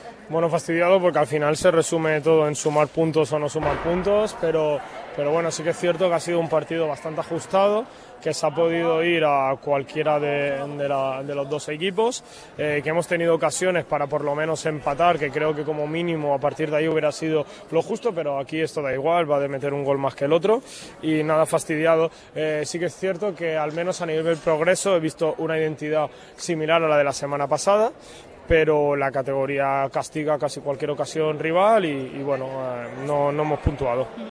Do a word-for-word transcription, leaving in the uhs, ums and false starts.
Bueno, fastidiado porque al final se resume todo en sumar puntos o no sumar puntos, pero, pero bueno, sí que es cierto que ha sido un partido bastante ajustado, que se ha podido ir a cualquiera de, de, la, de los dos equipos, eh, que hemos tenido ocasiones para por lo menos empatar, que creo que como mínimo a partir de ahí hubiera sido lo justo, pero aquí esto da igual, va de meter un gol más que el otro y nada fastidiado. Eh, sí que es cierto que al menos a nivel del progreso he visto una identidad similar a la de la semana pasada, pero la categoría castiga casi cualquier ocasión rival y, y bueno, eh, no, no hemos puntuado.